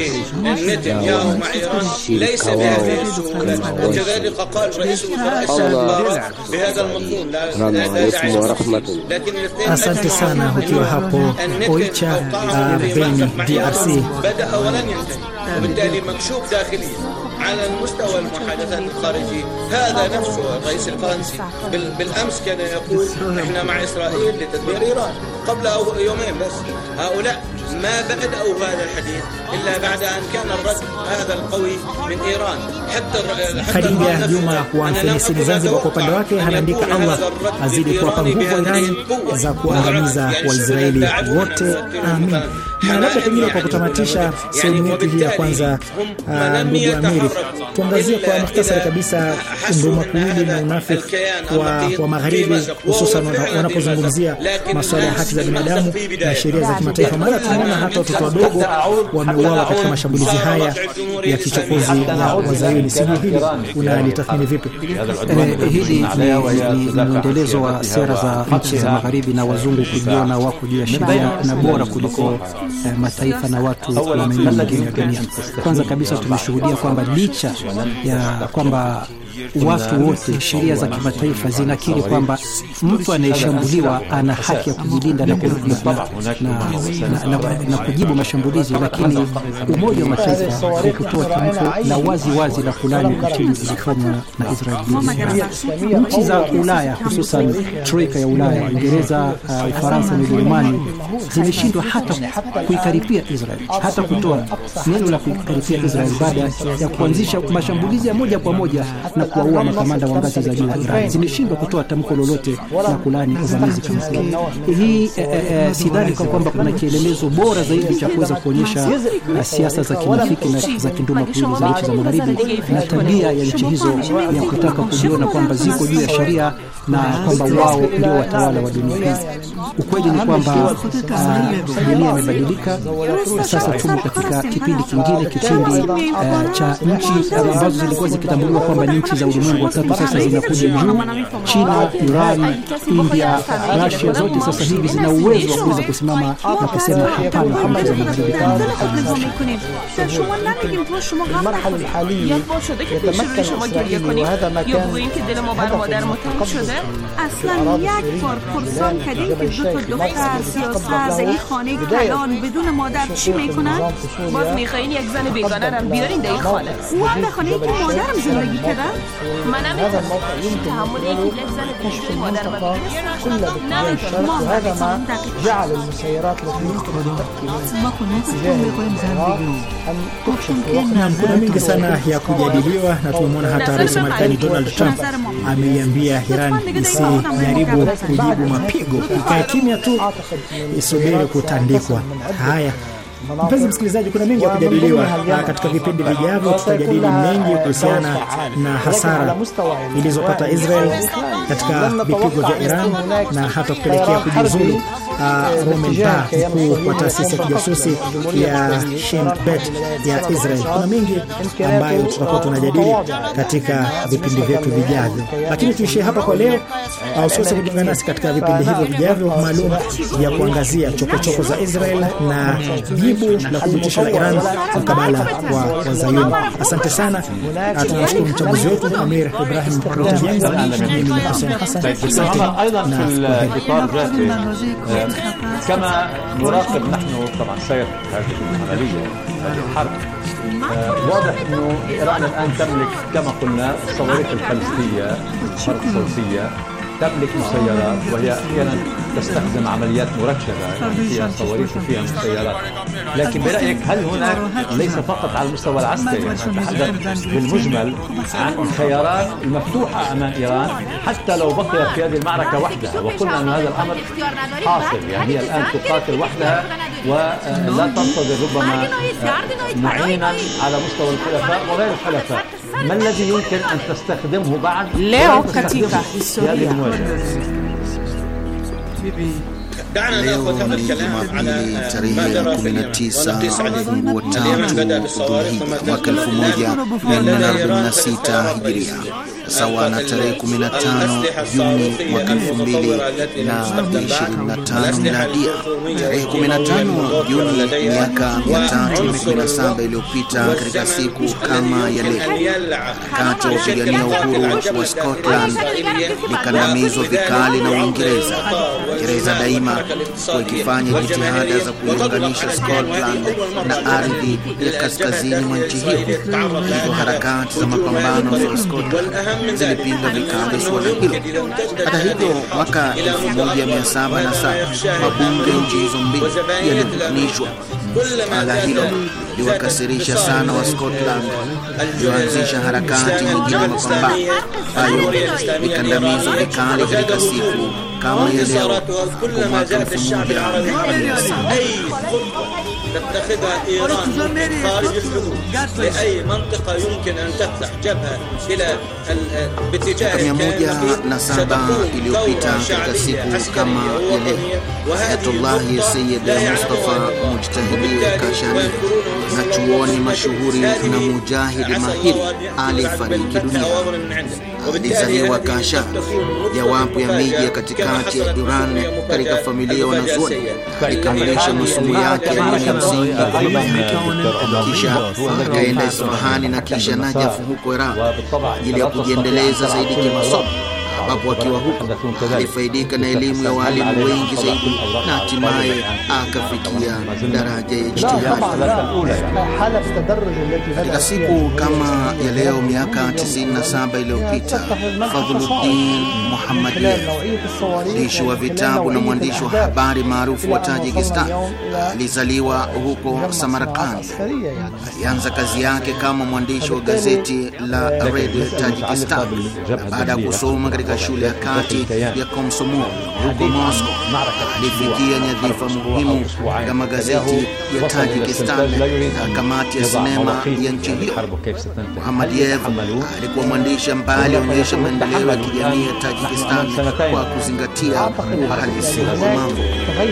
shirika wao وكذلك قال رئيس الوزراء بهذا المضمون. Asante sana ukiwa hapo Oicha Beni DRC. بدأ ولن ينتهي، وبالتالي مكشوف داخليا على المستوى المحادثات الخارجية. هذا نفسه الرئيس الفرنسي بالأمس كان يقول إحنا مع إسرائيل لتدمير إيران قبل يومين بس. هؤلاء ما بدأوا هذا الحديث إلا بعد أن كان الرد هذا القوي من إيران. Khadija Juma wa Mfenesini Zanzibar kwa upande wake anaandika Allah azidi kuwapa nguvu Iran za kuangamiza Waisraeli wote, amin. Na labda pengine kwa kutamatisha sehemu yetu hii ya kwanza, ndugu Amiri, tuangazie kwa mukhtasari kabisa undumakuwili na unafiki wa magharibi, hususan wanapozungumzia masuala ya haki za binadamu na sheria za kimataifa. Maana tunaona hata watoto wadogo wameuawa katika mashambulizi haya ya kichokozi ya Wazayuni. Sijui hili unalitathmini vipi? Hili ni mwendelezo wa sera za nchi za magharibi na wazungu kujiona wako juu ya sheria na bora kuliko mataifa na watu wa maeneo mengine ya dunia. Kwanza kabisa tumeshuhudia kwamba licha ya kwamba watu wote, sheria za kimataifa zinakiri kwamba mtu anayeshambuliwa ana haki ya kujilinda na kujibu mashambulizi, lakini Umoja wa Mataifa hukutoa tamko la wazi la kulani ukatili zilifanywa na Israeli. Nchi za Ulaya, hususan troika ya Ulaya, Uingereza, Ufaransa na Ujerumani, zimeshindwa hata kuikaripia Israeli, hata kutoa neno la kuikaripia Israeli baada ya kuanzisha mashambulizi ya moja kwa moja na kuwaua makamanda wa ngazi za juu wa Iran. Zimeshindwa kutoa tamko lolote la kulani uvamizi kama hii. Sidhani kwamba kuna kielelezo bora zaidi cha kuweza kuonyesha siasa za kinafiki na za kinduma kuili za nchi za magharibi na tabia ya nchi hizo ya kutaka kujiona kwamba ziko juu ya sheria na kwamba wao ndio watawala wa dunia hii. Ukweli ni kwamba dunia imebadilika. Sasa tumo katika kipindi kingine, kipindi cha nchi ambazo zilikuwa zikitambuliwa kwamba ni nchi za ulimwengu wa tatu sasa zinakuja juu. China, Iran, India, Russia zote sasa hivi zina uwezo wa kuweza kusimama na kusema hapana kwa nchi za magharibi. المرحله الحاليه يتمكن اسرائيل وهذا ما كان اصلا یک بار پرسان کردین که دو تا دختر سیاست در این خانه کلان بدون مادر چی میکنن؟ باز میخواین یک زن بیگانه رو بیارین در این خانه و هم در خانه‌ای که مادرم زندگی کردن؟ منم تحمل یک زن پیشوی مادرم نمیتونم. وهذا ما جعل المسيرات kuna mingi sana ya kujadiliwa, na tumeona hata Rais wa Marekani Donald Trump ameiambia Iran isijaribu kujibu mapigo, ikae kimya tu isubiri kutandikwa. Haya, mpenzi msikilizaji, kuna mengi ya kujadiliwa katika vipindi vijavyo. Tutajadili mengi kuhusiana na hasara ilizopata Israel katika vipigo vya Iran na hata kupelekea kujiuzulu Roman Bar, mkuu wa taasisi ya kijasusi ya Shin Bet ya Israel. Kuna mengi ambayo tutakuwa tunajadili katika vipindi vyetu vijavyo, lakini tuishie hapa kwa leo. Usikose kujiunga nasi katika vipindi hivyo vijavyo maalum ya kuangazia chokochoko za Israel na jibu la kujutisha la Iran mkabala wa Wazayuni. Asante sana. Tunashukuru mchambuzi wetu Amir Ibrahim Krotijenga. Mimi ni Hussein Hassan. كما نراقب نحن طبعا سير هذه العملية، هذه الحرب، واضح أنه إيران الآن تملك كما قلنا الصواريخ البالستية الحرب الصوتية، تملك مسيرات وهي أحيانا تستخدم عمليات مركبة يعني فيها صواريخ وفيها مسيرات. لكن برأيك هل هناك ليس فقط على المستوى العسكري، نتحدث بالمجمل عن خيارات مفتوحة أمام إيران حتى لو بقيت في هذه المعركة وحدها، وقلنا أن هذا الأمر حاصل، يعني هي الآن تقاتل وحدها ولا تنتظر ربما معينا على مستوى الحلفاء وغير الحلفاء. ما الذي يمكن أن تستخدمه بعد leo katika historia؟ دعنا ناخذ هذا الكلام على ماذا 19 mwaka 1446 Hijiria, sawa na tarehe 15 Juni mwaka 2025 miladia. Tarehe 15 Juni miaka 317 iliyopita, katika siku kama ya leo, harakati ya kupigania uhuru wa Scotland likandamizwa vikali na Uingereza. Uingereza daima kwa ikifanya jitihada za kuunganisha Scotland na ardhi ya kaskazini mwa nchi hiyo. Hizo harakati za mapambano za Scotland zilipinga vikali suala hilo. Hata hivyo, mwaka 1707 mabunge nchi hizo mbili yaliunganishwa. Suala hilo iliwakasirisha sana wa Scotland, ilianzisha harakati nyingine ya mapambano hayo ikandamizwa vikali katika siku kama ya leo kwa mwaka 1900 تتخذها إيران خارج الحدود لأي منطقة يمكن أن تفتح جبهة إلى باتجاه الكامل ستقوم iliyopita katika siku kama ile Ayatollah Sayyid Mustafa Mujtahidi Kashani na chuoni mashuhuri na mujahidi mahiri alifariki dunia. Alizaliwa Kashan, jawapo ya miji ya katikati ya Iran, katika familia wanazuoni. Alikamilisha masomo yake ya msingi kisha akaenda Isfahani na kisha Najaf huko Iran ili kujiendeleza zaidi kimasomo, ambapo akiwa huko alifaidika na elimu ya walimu wengi zaidi na hatimaye akafikia daraja ya ijtihad. Katika siku kama ya leo miaka 97 iliyopita, Fadhluddin Muhammadiyev, mwandishi wa vitabu na mwandishi wa habari maarufu wa Tajikistan, alizaliwa huko Samarkand. Alianza kazi yake kama mwandishi wa gazeti la Radio Tajikistan baada ya kusoma katika shule ya kati ya Komsomol huko Moscow. Alifikia nyadhifa muhimu kama gazeti ya Tajikistan na kamati ya sinema ya nchi hiyo. Muhammadiyev alikuwa mwandishi ambaye alionyesha maendeleo ya kijamii ya Tajikistan kwa kuzingatia uhalisia wa mambo.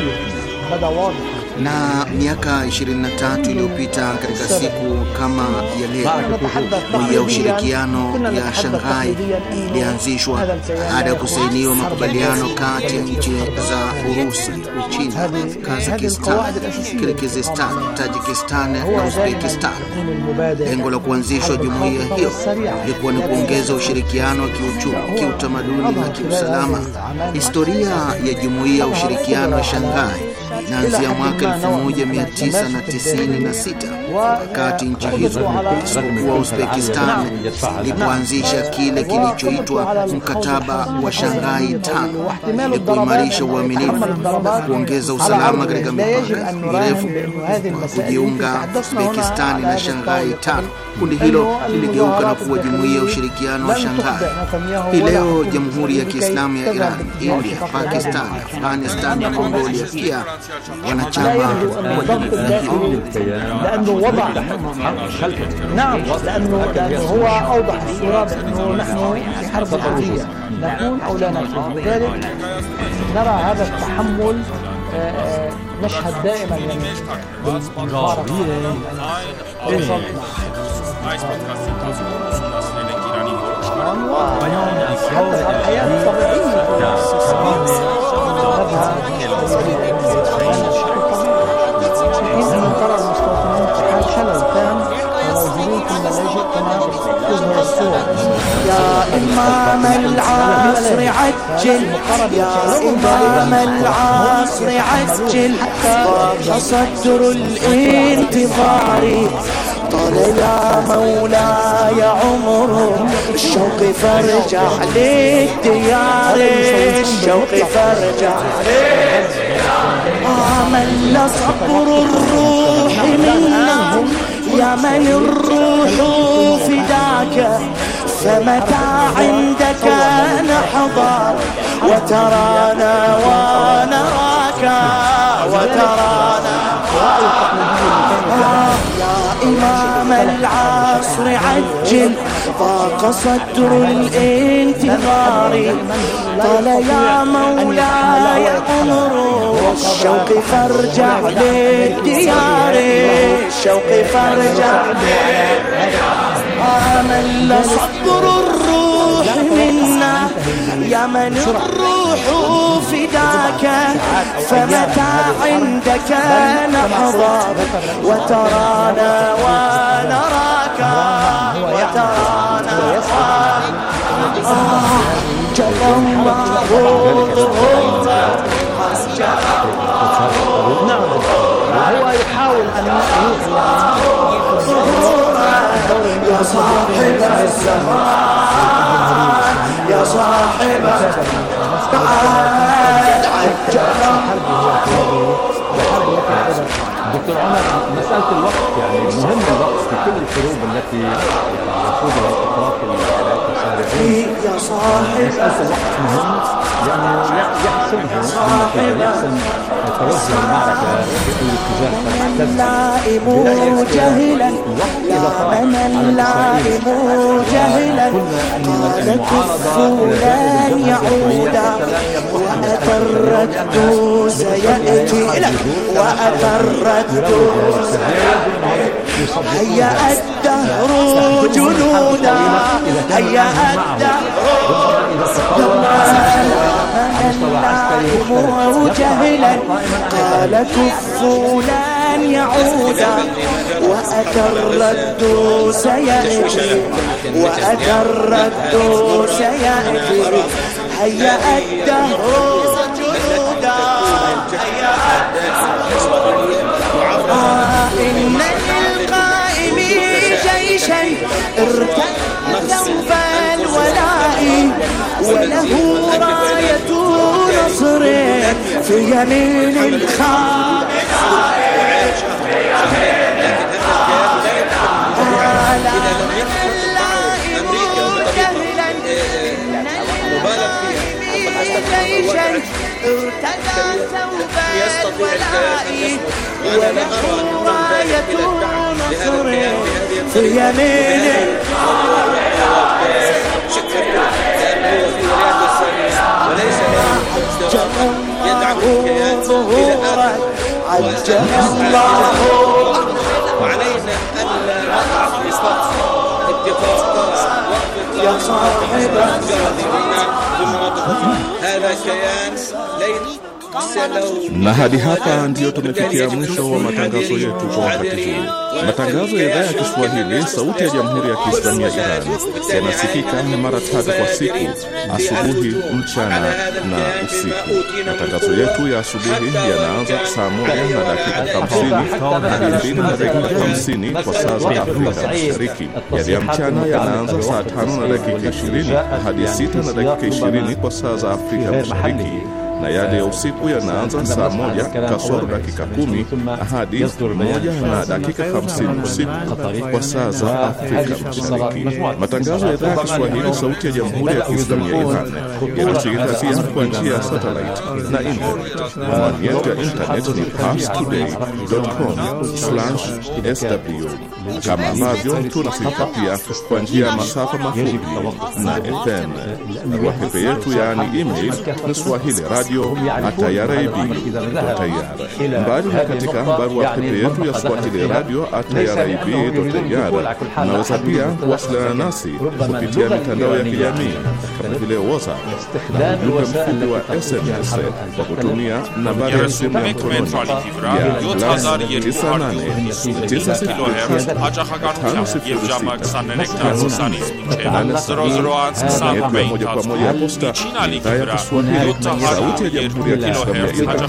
Na miaka 23 iliyopita katika siku kama ya leo, Jumuiya ya Ushirikiano ya Shanghai ilianzishwa baada ya kusainiwa makubaliano kati ya nchi za Urusi, Uchina, Kazakhstan, Kyrgyzstan, Tajikistan na Uzbekistan. Lengo la kuanzishwa jumuiya hiyo ilikuwa ni kuongeza ushirikiano wa kiuchumi, kiutamaduni na kiusalama. Historia ya Jumuiya ya Ushirikiano ya Shanghai inaanzia mwaka 1996 wakati nchi hizo isipokuwa Uzbekistan ilipoanzisha kile kilichoitwa mkataba wa Shanghai 5 ili kuimarisha uaminifu na kuongeza usalama katika mipaka mirefu. Kwa kujiunga Uzbekistan na Shanghai 5, kundi hilo liligeuka na kuwa Jumuiya ya Ushirikiano wa Shanghai. Hii leo Jamhuri ya Kiislamu ya Iran, India, Pakistan, Afghanistan na Mongolia pia wanachama wa لأنه وضع نعم لأنه هو أوضح الصورة بأنه نحن في حرب عالمية نكون أو لا نكون. لذلك نرى هذا التحمل نشهد دائما يعني بالمباركة حتى الحياة الطبيعية ترى المستوطنين في حال شلل تام وموجودين في الملاجئ كما تظهر الصور. يا إمام العصر عجل، يا إمام العصر عجل، تصدر الانتظار طال يا مولاي عمره الشوق فارجع للديار، الشوق فارجع آمل صبر الروح منا يا من الروح فداك، فمتى عندك نحضر وترانا ونراك وترانا يا إمام العصر عجل، ضاق صدر الانتظار طال يا مولاي عمر الشوق فارجع للديار، الشوق فارجع آمل صبر الروح منا يا من الروح فداك، فمتى عندك نحضر وترانا ونراك وترانا جل الله نعم هو يحاول أن يا صاحب الزمان يا صاحب تعال عجل دكتور عمر، مسألة الوقت يعني مهم الوقت في كل الحروب التي يخوضها الأطراف المتصارعون. مسألة الوقت مهم لأنه يحسم توجه المعركة بأي اتجاه اللائم جاهلا أنا اللائم جاهلا قال كفوا لن يعودا وأتى الرد سيأتي وأتى الرد هيا الدهر جنودا هيا الدهر اللائم جاهلا قال كفوا لن يعودا وأتى الرد سيأتي وأتى الرد سيأتي هيا الدهر جنودا هيا إن للقائم جيشا ارتد ثوب الولاء وله راية نصر في يمين الخائن ارتدى ثوب الولاء وله راية نصر في يمينه ظهورا عجل الله وعلينا أن اتفاق يا صاحب هذا كيان ليس Na hadi hapa ndiyo tumefikia mwisho wa matangazo yetu kwa wakati huu. Matangazo ya idhaa ya Kiswahili Sauti ya Jamhuri ya Kiislamu ya Iran yanasikika mara 3 kwa siku, asubuhi, mchana na usiku. Matangazo yetu ya asubuhi yanaanza saa 1:50 hadi 2:50 kwa saa za Afrika Mashariki. Yale ya mchana yanaanza saa 5:20 hadi 6:20 kwa saa za Afrika Mashariki. Na yale ya usiku yanaanza saa 1:10 hadi 1:50 usiku kwa saa za Afrika Mashariki. Matangazo ya idhaa ya Kiswahili Sauti ya Jamhuri ya Kiislamu ya Iran yanasikika pia kwa njia ya satellite na internet. Anwani yetu ya internet ni parstoday.com/sw, kama ambavyo tunasikika pia kwa njia ya masafa mafupi na FM. Barua pepe yetu yaani email ni swahili@irib.ir. Mbali na katika barua pepe yetu ya swahili@irib.ir, unaweza pia kuwasiliana nasi kupitia mitandao ya kijamii kama vile WhatsApp na ujumbe mfupi wa SMS kwa kutumia nambari ya simu ya mkononi ya +98 moja kwa moja ya posta idhaa ya Kiswahili Sauti ya Jamhuri ya Kiislamu ya Iran.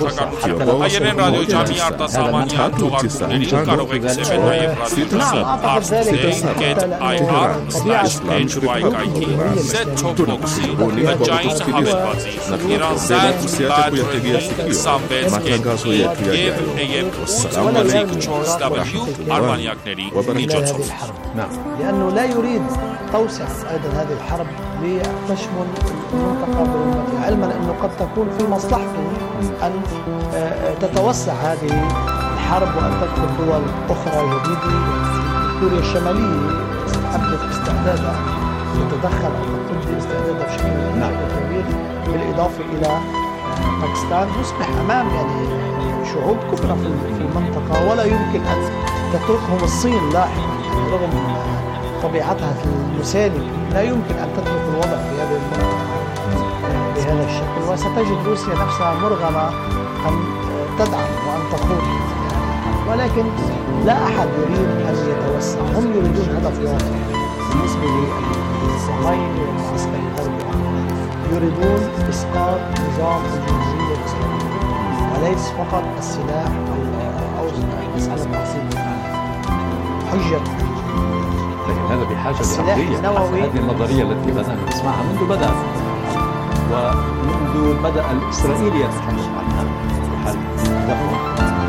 Matangazo yetu yajayo. Wassalamu alaikum warahmatullahi wabarakatuh. لأنه لا يريد توسعة أيضا هذه الحرب لتشمل المنطقة برمتها، علما أنه قد تكون في مصلحته أن تتوسع هذه الحرب وأن تدخل دول أخرى جديدة. كوريا الشمالية أبدت استعدادها تتدخل أو تبدي استعدادها بشكل كبير، بالإضافة إلى باكستان. نصبح أمام يعني شعوب كبرى في المنطقة، ولا يمكن أن تتركهم الصين لاحقا رغم طبيعتها المسالمة. لا يمكن أن تترك الوضع في هذه المنطقة بهذا الشكل، وستجد روسيا نفسها مرغمة أن تدعم وأن تخوض، ولكن لا أحد يريد أن يتوسع. هم يريدون هدف واحد بالنسبة للصهاينة والمعسكر الغربي، يريدون إسقاط نظام الجمهورية الإسلامية، وليس فقط السلاح أو مسألة تعصيب حجة. لكن هذا بحاجة لأمرية. هذه النظرية التي بدأنا نسمعها منذ بدأ، ومنذ بدأ الإسرائيلي يتحدث عنها في حال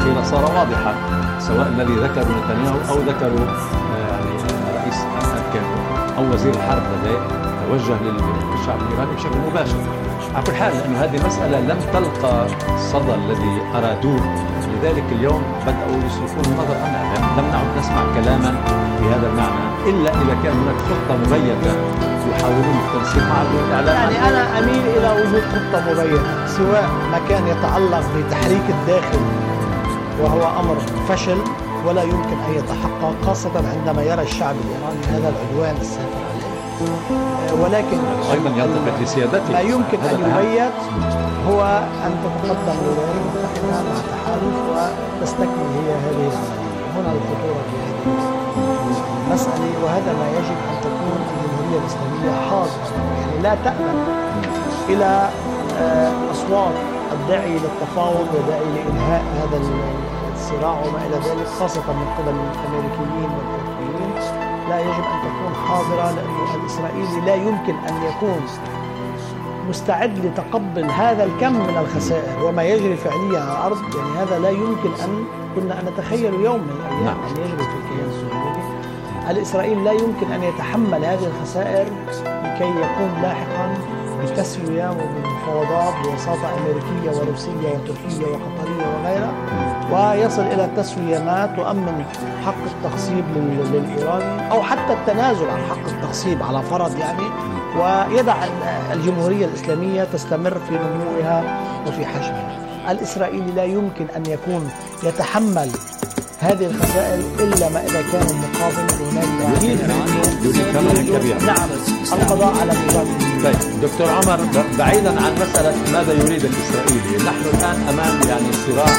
الأخيرة صار واضحا، سواء الذي ذكره نتنياهو أو ذكره يعني رئيس أو وزير الحرب لديه توجه للشعب الإيراني بشكل مباشر. على كل حال أن هذه المسألة لم تلقى الصدى الذي أرادوه، لذلك اليوم بدأوا يصرفون النظر عنها. لم نعد نسمع كلاما في هذا المعنى إلا إذا كان هناك خطة مبيتة يحاولون التنسيق مع الإعلام. يعني أنا أميل إلى وجود خطة مبينة، سواء ما كان يتعلق بتحريك الداخل وهو أمر فشل ولا يمكن أن يتحقق، خاصة عندما يرى الشعب الإيراني هذا العدوان السافر عليه. ولكن أيضا يلتفت لسيادته. ما يمكن أن يبيت هو أن تتقدم الولايات المتحدة مع تحالف وتستكمل هي هذه العملية. هنا الخطورة في هذه المسألة، وهذا ما يجب أن تكون الجمهورية الإسلامية حاضرة، يعني لا تأمن إلى أصوات الداعي للتفاوض وداعي لإنهاء هذا الصراع وما إلى ذلك، خاصة من قبل الأمريكيين والتركيين. لا يجب أن تكون حاضرة، لأن الإسرائيلي لا يمكن أن يكون مستعد لتقبل هذا الكم من الخسائر وما يجري فعليا على الأرض. يعني هذا لا يمكن أن كنا أن نتخيل يوم من الأيام أن يجري في الكيان الصهيوني. الإسرائيلي لا يمكن أن يتحمل هذه الخسائر لكي يقوم لاحقا بالتسوية وبالمفاوضات بوساطة أمريكية وروسية وتركية وقطرية وغيرها، ويصل إلى التسوية ما تؤمن حق التخصيب للإيراني أو حتى التنازل عن حق التخصيب على فرض يعني، ويدع الجمهورية الإسلامية تستمر في نموها وفي حجمها. الإسرائيلي لا يمكن أن يكون يتحمل هذه الخسائر إلا ما إذا كان المقابل هناك ثمن كبير. نعم، القضاء على النظام. طيب دكتور عمر، بعيدا عن مسألة ماذا يريد الإسرائيلي، نحن الآن أمام يعني صراع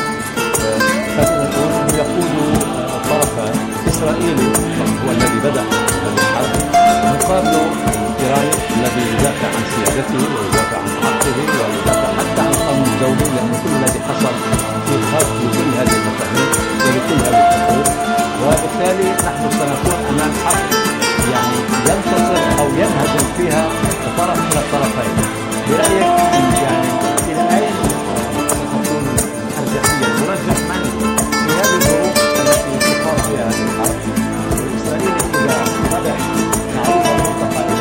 يقود الطرف الإسرائيلي هو الذي بدأ هذه الحرب، مقابله الإيراني الذي يدافع عن سيادته ويدافع عن حقه ويدافع حتى عن القانون الدولي، لأن كل الذي حصل في خرق لكل هذه المفاهيم ولكل هذه الحقوق، وبالتالي نحن سنكون أمام حرب يعني ينتصر أو ينهزم فيها طرف من الطرفين. برأيك يعني إلى أين ستكون الأرجحية؟ مرجح من في هذه الظروف التي تقام فيها هذه الحرب؟ والإسرائيلي إذا ربح معروف المنطقة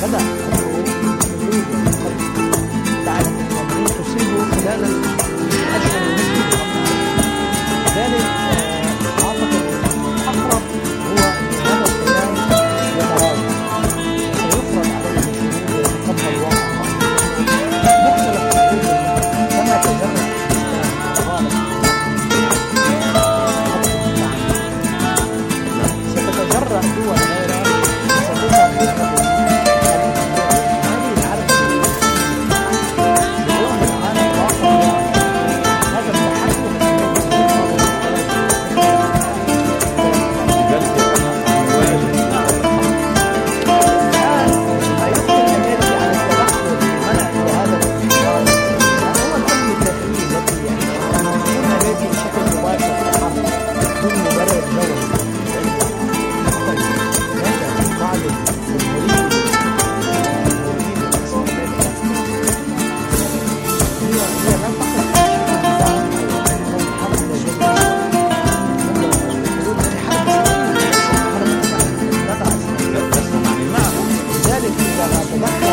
بدأ تعرف أن تصيبه خلال الأشهر المسلمة لذلك أعتقد الأقرب هو أن هذا الصيام يتراجع وسيفرض عليه الشروط ويتقبل واقع مختلف كما تجرب ستتجرأ دول غيرها ستظهر فكرة هذه العرب بدون العالم واقع هذا التحكم لذلك إذا تدخل